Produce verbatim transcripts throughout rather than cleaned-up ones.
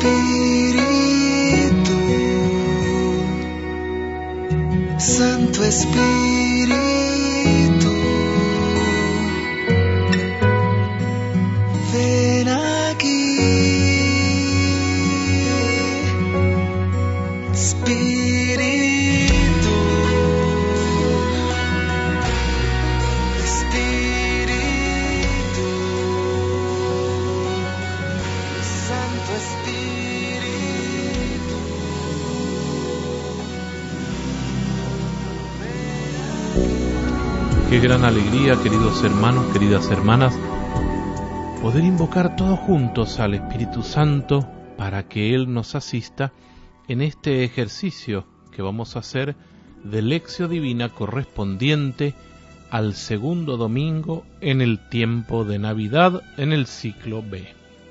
Santo Espíritu, ven aquí. Espíritu, Espíritu, Santo Espíritu. Qué gran alegría, queridos hermanos, queridas hermanas, poder invocar todos juntos al Espíritu Santo para que Él nos asista en este ejercicio que vamos a hacer de Lectio Divina correspondiente al segundo domingo en el tiempo de Navidad en el ciclo B.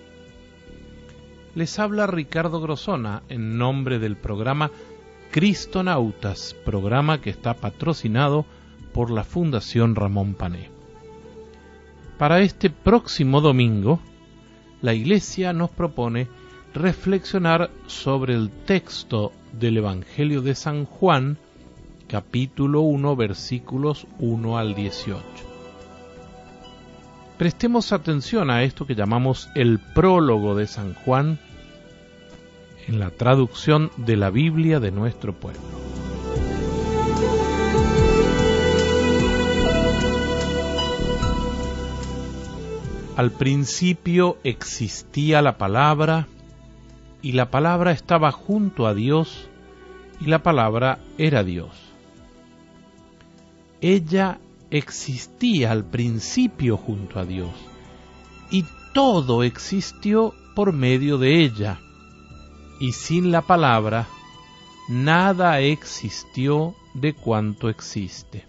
Les habla Ricardo Grosona en nombre del programa Cristonautas, programa que está patrocinado por la Fundación Ramón Pané. Para este próximo domingo, la Iglesia nos propone reflexionar sobre el texto del Evangelio de San Juan, capítulo uno, versículos uno al dieciocho. Prestemos atención a esto que llamamos el prólogo de San Juan en la traducción de la Biblia de nuestro pueblo. Al principio existía la palabra, y la palabra estaba junto a Dios, y la palabra era Dios. Ella existía al principio junto a Dios, y todo existió por medio de ella, y sin la palabra nada existió de cuanto existe.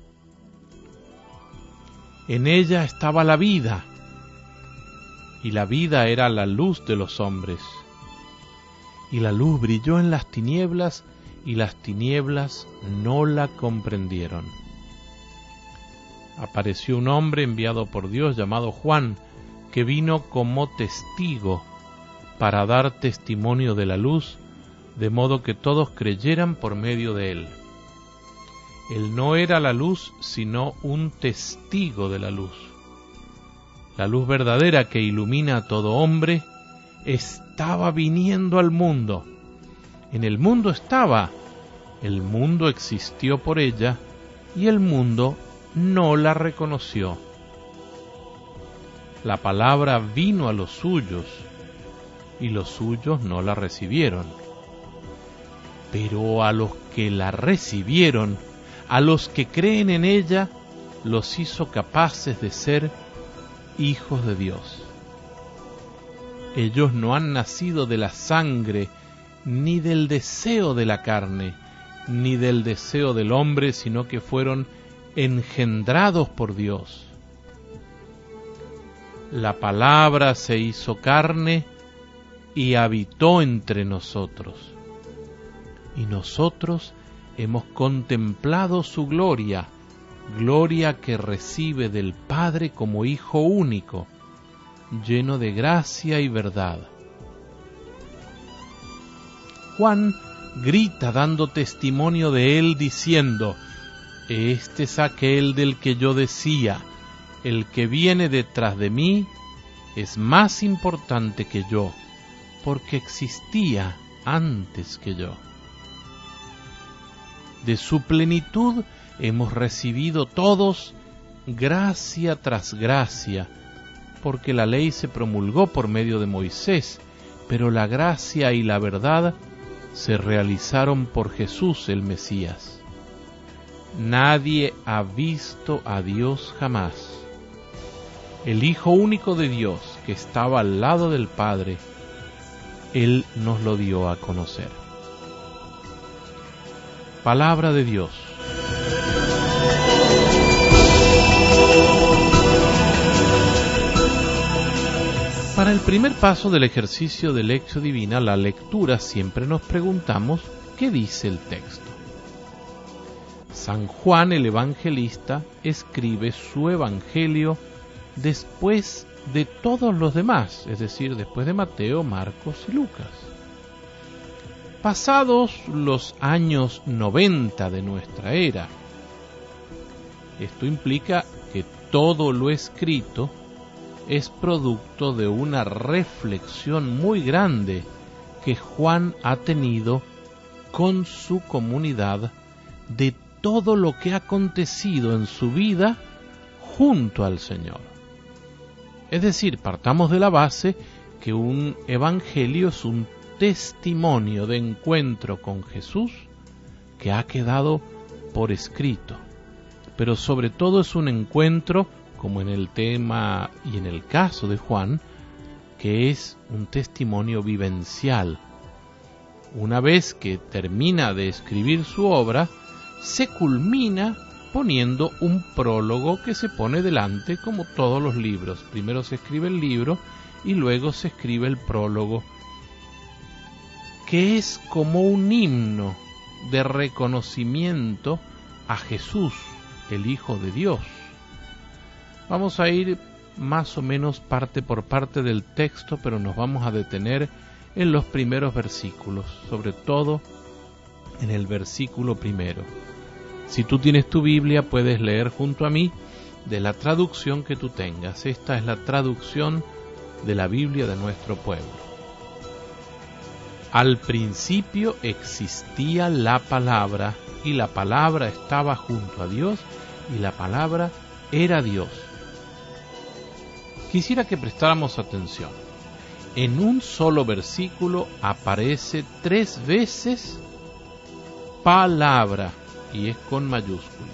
En ella estaba la vida, y la vida era la luz de los hombres. Y la luz brilló en las tinieblas, y las tinieblas no la comprendieron. Apareció un hombre enviado por Dios llamado Juan, que vino como testigo para dar testimonio de la luz, de modo que todos creyeran por medio de él. Él no era la luz, sino un testigo de la luz. La luz verdadera que ilumina a todo hombre estaba viniendo al mundo. En el mundo estaba, el mundo existió por ella, y el mundo no la reconoció. La palabra vino a los suyos, y los suyos no la recibieron. Pero a los que la recibieron, a los que creen en ella, los hizo capaces de ser hijos de Dios. Ellos no han nacido de la sangre, ni del deseo de la carne, ni del deseo del hombre, sino que fueron engendrados por Dios. La palabra se hizo carne y habitó entre nosotros, y nosotros hemos contemplado su gloria, gloria que recibe del Padre como Hijo único, lleno de gracia y verdad. Juan grita dando testimonio de él diciendo: este es aquel del que yo decía, el que viene detrás de mí es más importante que yo, porque existía antes que yo. De su plenitud hemos recibido todos gracia tras gracia, porque la ley se promulgó por medio de Moisés, pero la gracia y la verdad se realizaron por Jesús el Mesías. Nadie ha visto a Dios jamás. El Hijo único de Dios, que estaba al lado del Padre, Él nos lo dio a conocer. Palabra de Dios. Para el primer paso del ejercicio de Lectio Divina, la lectura, siempre nos preguntamos ¿qué dice el texto? San Juan el Evangelista escribe su Evangelio después de todos los demás, es decir, después de Mateo, Marcos y Lucas. Pasados los años noventa de nuestra era, esto implica que todo lo escrito es producto de una reflexión muy grande que Juan ha tenido con su comunidad de todo lo que ha acontecido en su vida junto al Señor. Es decir, partamos de la base que un evangelio es un testimonio de encuentro con Jesús que ha quedado por escrito, pero sobre todo es un encuentro, como en el tema y en el caso de Juan, que es un testimonio vivencial. Una vez que termina de escribir su obra, se culmina poniendo un prólogo que se pone delante, como todos los libros. Primero se escribe el libro y luego se escribe el prólogo, que es como un himno de reconocimiento a Jesús, el Hijo de Dios. Vamos a ir más o menos parte por parte del texto, pero nos vamos a detener en los primeros versículos, sobre todo en el versículo primero. Si tú tienes tu Biblia, puedes leer junto a mí de la traducción que tú tengas. Esta es la traducción de la Biblia de nuestro pueblo. Al principio existía la palabra, y la palabra estaba junto a Dios, y la palabra era Dios. Quisiera que prestáramos atención. En un solo versículo aparece tres veces palabra, y es con mayúscula.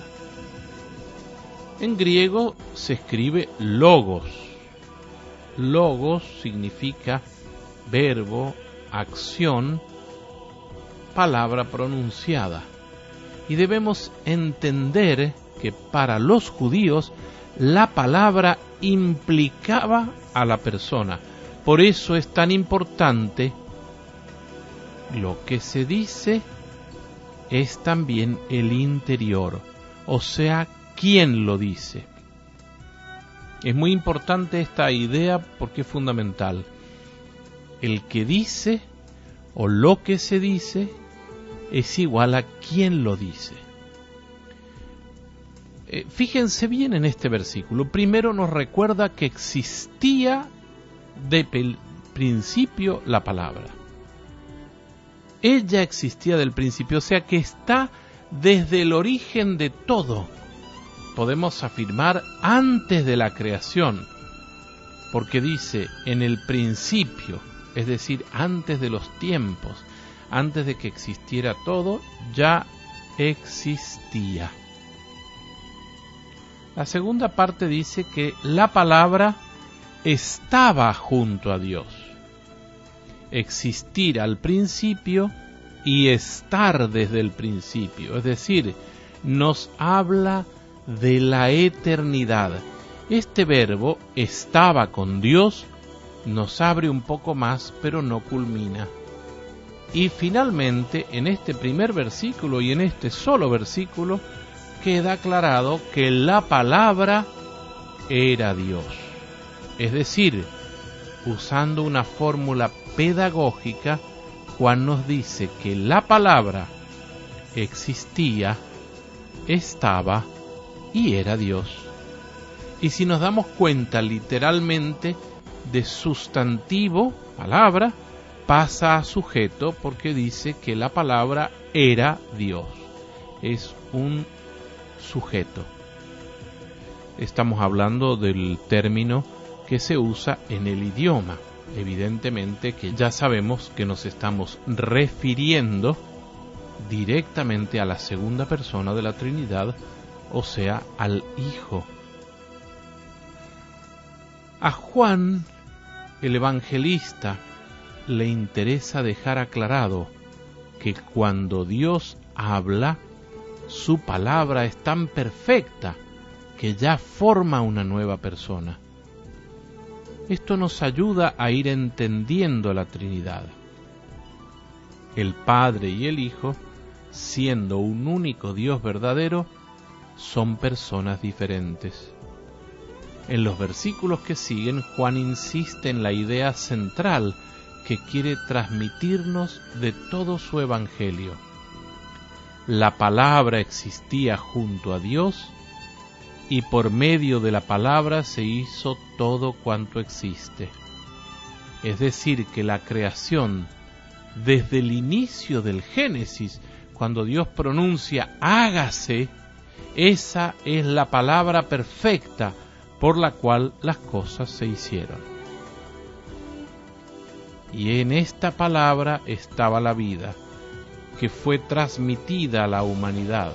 En griego se escribe logos. Logos significa verbo, acción, palabra pronunciada. Y debemos entender que para los judíos la palabra implicaba a la persona. Por eso es tan importante lo que se dice, es también el interior, o sea, quién lo dice. Es muy importante esta idea porque es fundamental. El que dice o lo que se dice es igual a quién lo dice. Eh, fíjense bien en este versículo. Primero nos recuerda que existía de principio la palabra. Ella existía del principio, o sea que está desde el origen de todo. Podemos afirmar antes de la creación, porque dice en el principio, es decir, antes de los tiempos, antes de que existiera todo, ya existía. La segunda parte dice que la palabra estaba junto a Dios. Existir al principio y estar desde el principio, es decir, nos habla de la eternidad. Este verbo estaba con Dios nos abre un poco más, pero no culmina. Y finalmente, en este primer versículo y en este solo versículo, queda aclarado que la palabra era Dios. Es decir, usando una fórmula pedagógica, Juan nos dice que la palabra existía, estaba y era Dios. Y si nos damos cuenta literalmente, de sustantivo, palabra, pasa a sujeto porque dice que la palabra era Dios. Es un sujeto. Estamos hablando del término que se usa en el idioma. Evidentemente que ya sabemos que nos estamos refiriendo directamente a la segunda persona de la Trinidad, o sea, al Hijo. A Juan, el evangelista, le interesa dejar aclarado que cuando Dios habla, su palabra es tan perfecta que ya forma una nueva persona. Esto nos ayuda a ir entendiendo la Trinidad. El Padre y el Hijo, siendo un único Dios verdadero, son personas diferentes. En los versículos que siguen, Juan insiste en la idea central que quiere transmitirnos de todo su evangelio. La palabra existía junto a Dios y por medio de la palabra se hizo todo cuanto existe. Es decir, que la creación, desde el inicio del Génesis, cuando Dios pronuncia hágase, esa es la palabra perfecta por la cual las cosas se hicieron. Y en esta palabra estaba la vida, que fue transmitida a la humanidad.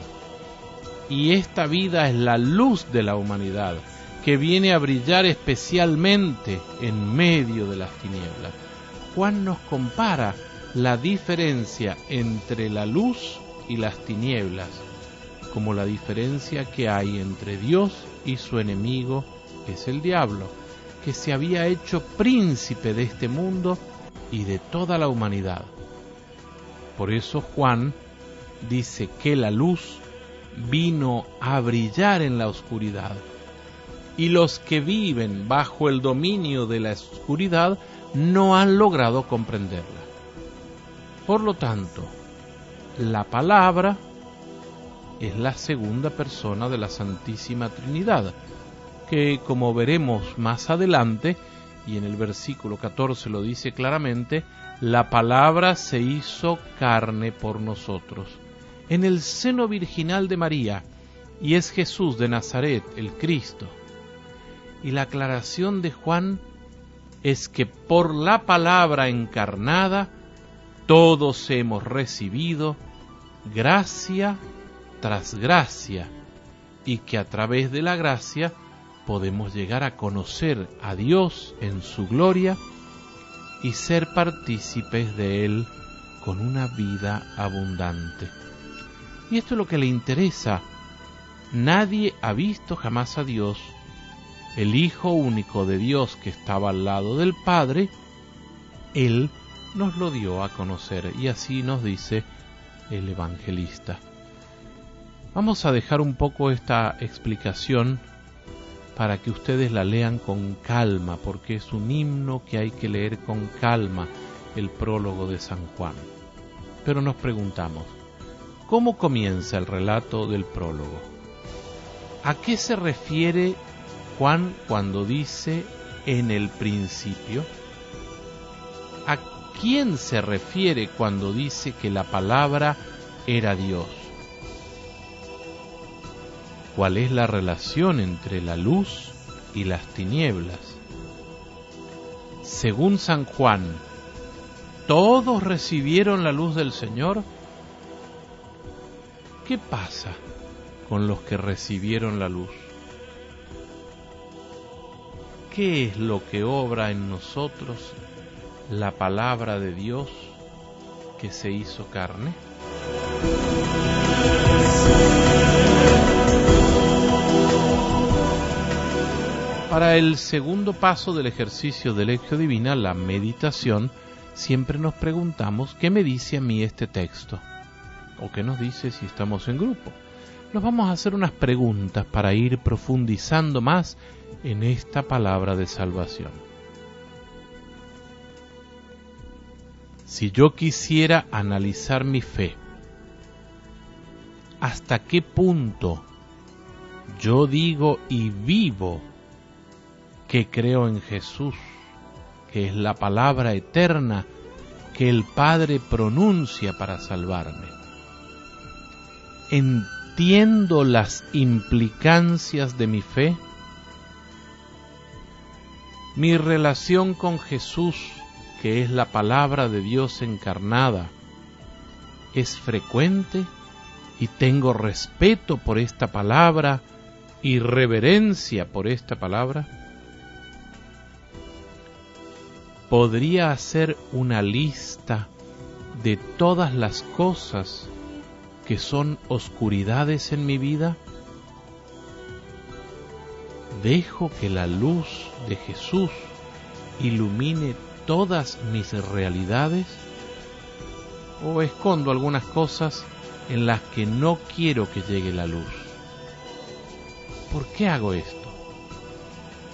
Y esta vida es la luz de la humanidad, que viene a brillar especialmente en medio de las tinieblas. Juan nos compara la diferencia entre la luz y las tinieblas, como la diferencia que hay entre Dios y su enemigo, que es el diablo, que se había hecho príncipe de este mundo y de toda la humanidad. Por eso Juan dice que la luz vino a brillar en la oscuridad, y los que viven bajo el dominio de la oscuridad no han logrado comprenderla. Por lo tanto, la palabra es la segunda persona de la Santísima Trinidad, que, como veremos más adelante, y en el versículo catorce lo dice claramente, la palabra se hizo carne por nosotros, en el seno virginal de María, y es Jesús de Nazaret, el Cristo. Y la aclaración de Juan es que por la palabra encarnada, todos hemos recibido gracia tras gracia, y que a través de la gracia podemos llegar a conocer a Dios en su gloria y ser partícipes de Él con una vida abundante. Y esto es lo que le interesa. Nadie ha visto jamás a Dios. El Hijo único de Dios que estaba al lado del Padre, Él nos lo dio a conocer, y así nos dice el evangelista. Vamos a dejar un poco esta explicación para que ustedes la lean con calma, porque es un himno que hay que leer con calma, el prólogo de San Juan. Pero nos preguntamos, ¿cómo comienza el relato del prólogo? ¿A qué se refiere Juan cuando dice en el principio? ¿A quién se refiere cuando dice que la palabra era Dios? ¿Cuál es la relación entre la luz y las tinieblas? Según San Juan, ¿todos recibieron la luz del Señor? ¿Qué pasa con los que recibieron la luz? ¿Qué es lo que obra en nosotros la palabra de Dios que se hizo carne? Para el segundo paso del ejercicio de Lectio Divina, la meditación, siempre nos preguntamos, ¿qué me dice a mí este texto? ¿O qué nos dice si estamos en grupo? Nos vamos a hacer unas preguntas para ir profundizando más en esta palabra de salvación. Si yo quisiera analizar mi fe, ¿hasta qué punto yo digo y vivo que creo en Jesús, que es la palabra eterna que el Padre pronuncia para salvarme? ¿Entiendo las implicancias de mi fe? Mi relación con Jesús, que es la palabra de Dios encarnada, ¿es frecuente y tengo respeto por esta palabra y reverencia por esta palabra? ¿Podría hacer una lista de todas las cosas que son oscuridades en mi vida? ¿Dejo que la luz de Jesús ilumine todas mis realidades? ¿O escondo algunas cosas en las que no quiero que llegue la luz? ¿Por qué hago esto?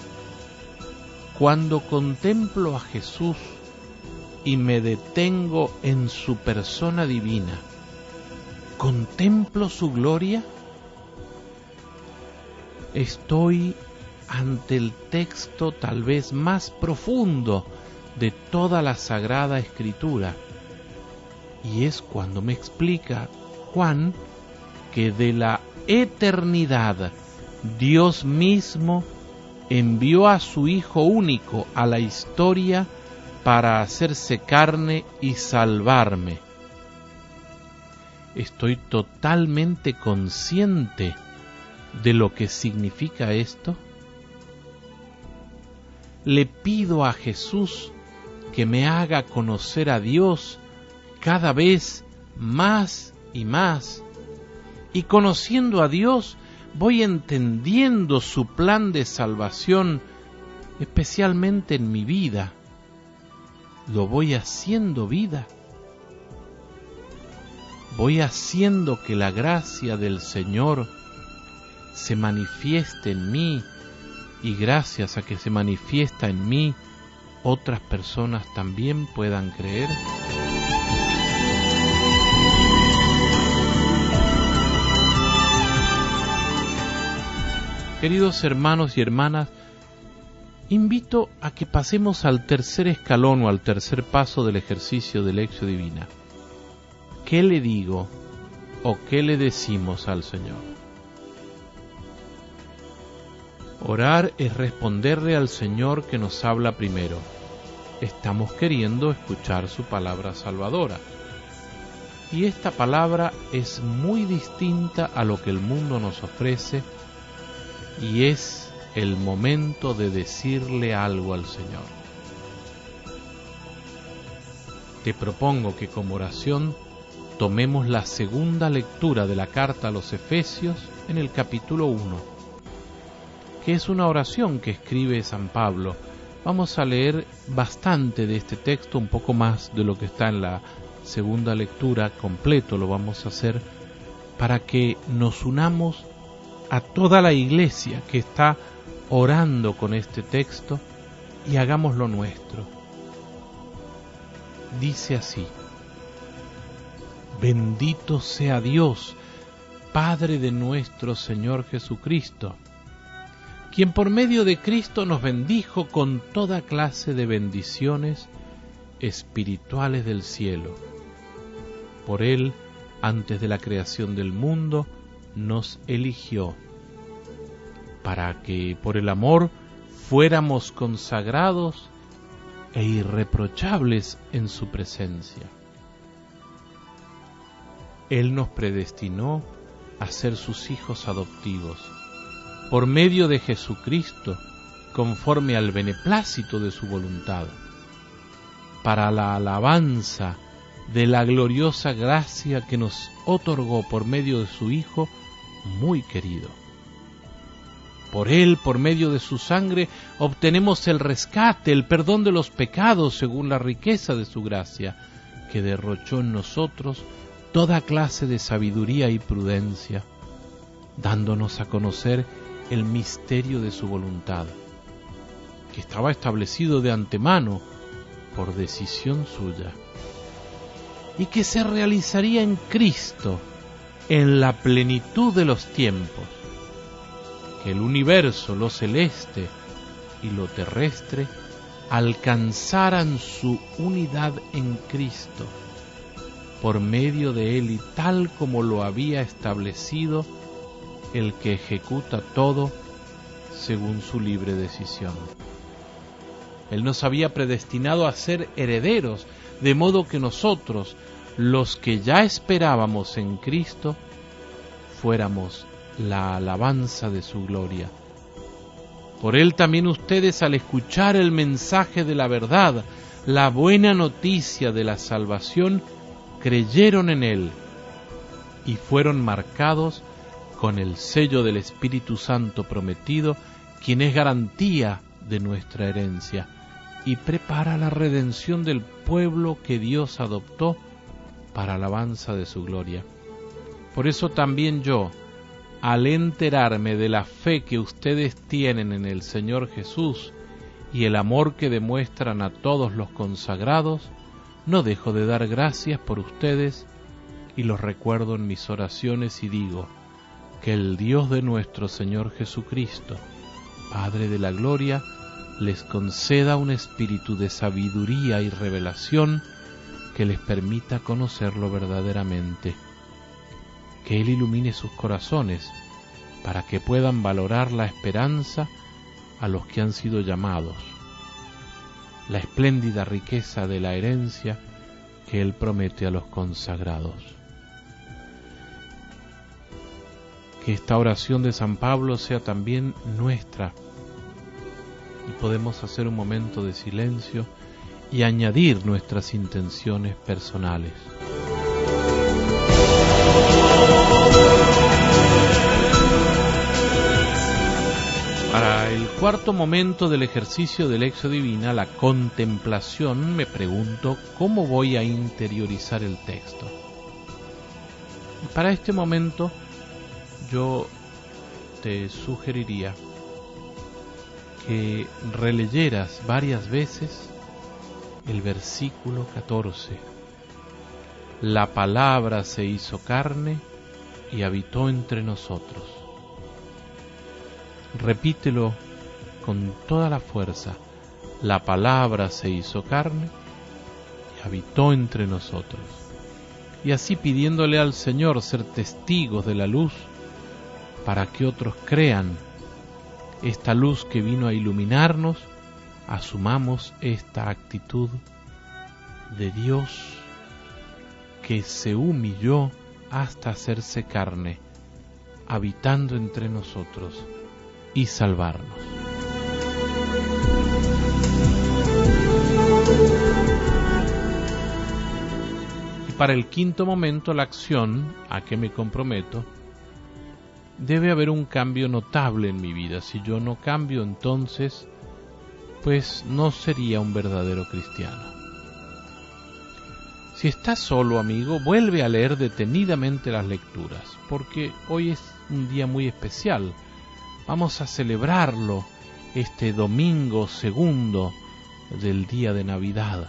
Cuando contemplo a Jesús y me detengo en su persona divina, ¿contemplo su gloria? Estoy ante el texto tal vez más profundo de toda la Sagrada Escritura, y es cuando me explica Juan que de la eternidad Dios mismo envió a su Hijo único a la historia para hacerse carne y salvarme. Estoy totalmente consciente de lo que significa esto. Le pido a Jesús que me haga conocer a Dios cada vez más y más, y conociendo a Dios voy entendiendo su plan de salvación, especialmente en mi vida. Lo voy haciendo vida. Voy haciendo que la gracia del Señor se manifieste en mí, y gracias a que se manifiesta en mí, otras personas también puedan creer. Queridos hermanos y hermanas, invito a que pasemos al tercer escalón o al tercer paso del ejercicio de Lectio Divina. ¿Qué le digo o qué le decimos al Señor? Orar es responderle al Señor que nos habla primero. Estamos queriendo escuchar su palabra salvadora. Y esta palabra es muy distinta a lo que el mundo nos ofrece, y es el momento de decirle algo al Señor. Te propongo que como oración tomemos la segunda lectura de la carta a los Efesios en el capítulo uno, que es una oración que escribe San Pablo. Vamos a leer bastante de este texto, un poco más de lo que está en la segunda lectura, completo lo vamos a hacer, para que nos unamos a toda la iglesia que está orando con este texto y hagámoslo nuestro. Dice así: bendito sea Dios, Padre de nuestro Señor Jesucristo, quien por medio de Cristo nos bendijo con toda clase de bendiciones espirituales del cielo. Por Él, antes de la creación del mundo, nos eligió, para que por el amor fuéramos consagrados e irreprochables en su presencia. Él nos predestinó a ser sus hijos adoptivos, por medio de Jesucristo, conforme al beneplácito de su voluntad, para la alabanza de la gloriosa gracia que nos otorgó por medio de su Hijo muy querido. Por Él, por medio de su sangre, obtenemos el rescate, el perdón de los pecados, según la riqueza de su gracia, que derrochó en nosotros toda clase de sabiduría y prudencia, dándonos a conocer el misterio de su voluntad, que estaba establecido de antemano por decisión suya, y que se realizaría en Cristo en la plenitud de los tiempos, que el universo, lo celeste y lo terrestre, alcanzaran su unidad en Cristo, por medio de Él y tal como lo había establecido el que ejecuta todo según su libre decisión. Él nos había predestinado a ser herederos, de modo que nosotros, los que ya esperábamos en Cristo, fuéramos la alabanza de su gloria. Por Él también ustedes, al escuchar el mensaje de la verdad, la buena noticia de la salvación, creyeron en Él y fueron marcados con el sello del Espíritu Santo prometido, quien es garantía de nuestra herencia y prepara la redención del pueblo que Dios adoptó para alabanza de su gloria. Por eso también yo, al enterarme de la fe que ustedes tienen en el Señor Jesús y el amor que demuestran a todos los consagrados, no dejo de dar gracias por ustedes y los recuerdo en mis oraciones y digo, que el Dios de nuestro Señor Jesucristo, Padre de la Gloria, les conceda un espíritu de sabiduría y revelación que les permita conocerlo verdaderamente. Que Él ilumine sus corazones para que puedan valorar la esperanza a los que han sido llamados, la espléndida riqueza de la herencia que Él promete a los consagrados. Que esta oración de San Pablo sea también nuestra y podemos hacer un momento de silencio y añadir nuestras intenciones personales. Para el cuarto momento del ejercicio de Lectio Divina, la contemplación, me pregunto cómo voy a interiorizar el texto. Y para este momento yo te sugeriría que releyeras varias veces el versículo catorce. La palabra se hizo carne y habitó entre nosotros. Repítelo con toda la fuerza. La palabra se hizo carne y habitó entre nosotros. Y así pidiéndole al Señor ser testigos de la luz para que otros crean esta luz que vino a iluminarnos, asumamos esta actitud de Dios que se humilló hasta hacerse carne, habitando entre nosotros y salvarnos. Y para el quinto momento, la acción a que me comprometo, debe haber un cambio notable en mi vida. Si yo no cambio, entonces, pues no sería un verdadero cristiano. Si estás solo, amigo, vuelve a leer detenidamente las lecturas, porque hoy es un día muy especial. Vamos a celebrarlo este domingo segundo del día de Navidad.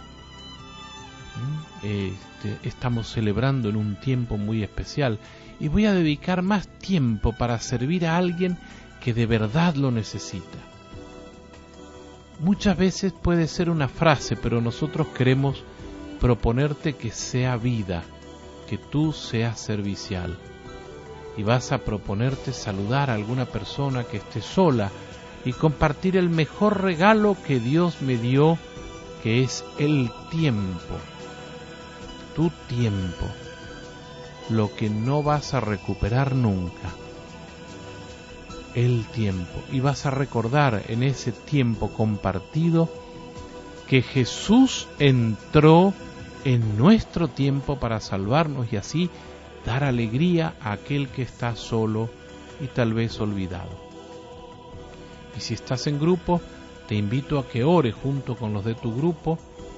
Este, estamos celebrando en un tiempo muy especial y voy a dedicar más tiempo para servir a alguien que de verdad lo necesita. Muchas veces puede ser una frase, pero nosotros queremos proponerte que sea vida, que tú seas servicial. Y vas a proponerte saludar a alguna persona que esté sola y compartir el mejor regalo que Dios me dio, que es el tiempo. Tu tiempo, lo que no vas a recuperar nunca, el tiempo. Y vas a recordar en ese tiempo compartido que Jesús entró en nuestro tiempo para salvarnos y así dar alegría a aquel que está solo y tal vez olvidado. Y si estás en grupo, te invito a que ores junto con los de tu grupo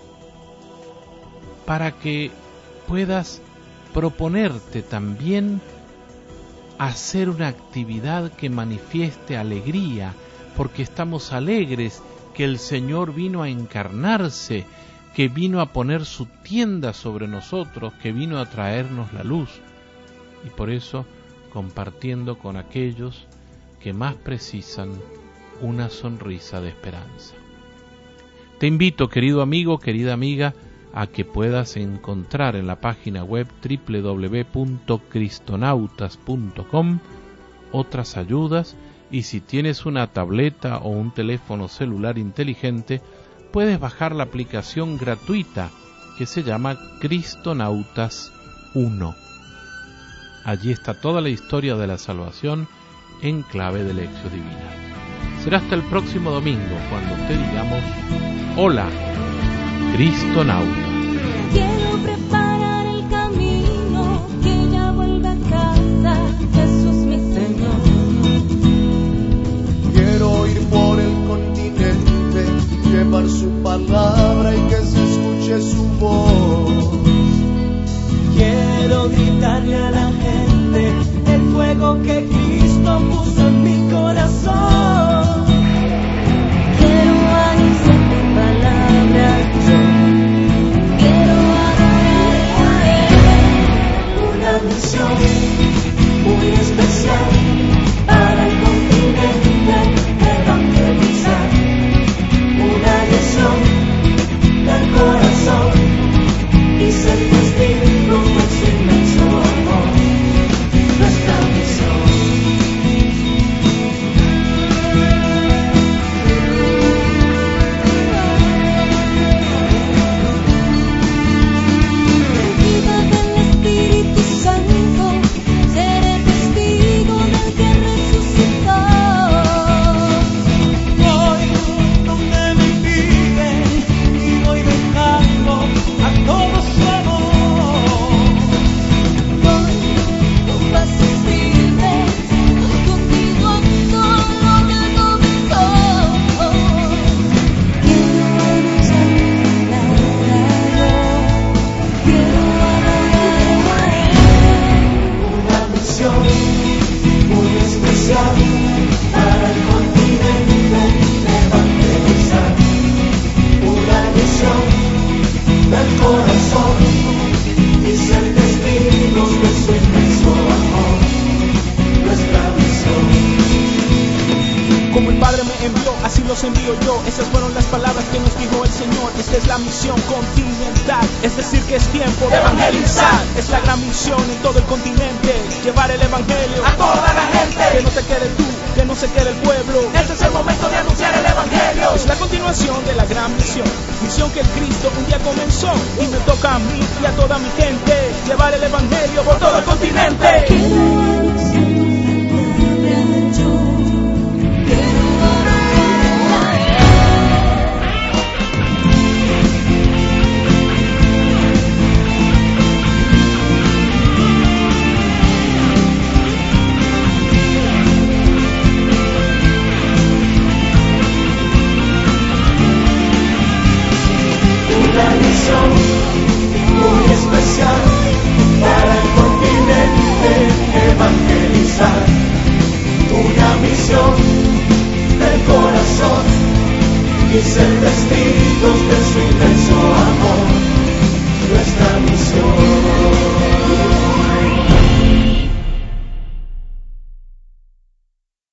para que puedas proponerte también hacer una actividad que manifieste alegría, porque estamos alegres que el Señor vino a encarnarse, que vino a poner su tienda sobre nosotros, que vino a traernos la luz. Y por eso, compartiendo con aquellos que más precisan una sonrisa de esperanza. Te invito, querido amigo, querida amiga, a que puedas encontrar en la página web doble u doble u doble u punto cristonautas punto com otras ayudas, y si tienes una tableta o un teléfono celular inteligente, puedes bajar la aplicación gratuita que se llama Cristonautas uno. Allí está toda la historia de la salvación en clave de Lectio Divina. Será hasta el próximo domingo cuando te digamos: hola, Cristonauta. Quiero preparar el camino, que ya vuelva a casa, Jesús mi Señor. Quiero ir por el continente, llevar su palabra y que se escuche su voz. Quiero gritarle a la gente el fuego que Cristo puso en mi corazón. Quiero anunciar los envío yo. Esas fueron las palabras que nos dijo el Señor. Esta es la misión continental, es decir que es tiempo de evangelizar. Es la gran misión en todo el continente, llevar el evangelio a toda la gente. Que no te quede tú, que no se quede el pueblo. Este es el momento de anunciar el evangelio. Es la continuación de la gran misión, misión que el Cristo un día comenzó. Y me toca a mí y a toda mi gente llevar el evangelio por todo el continente.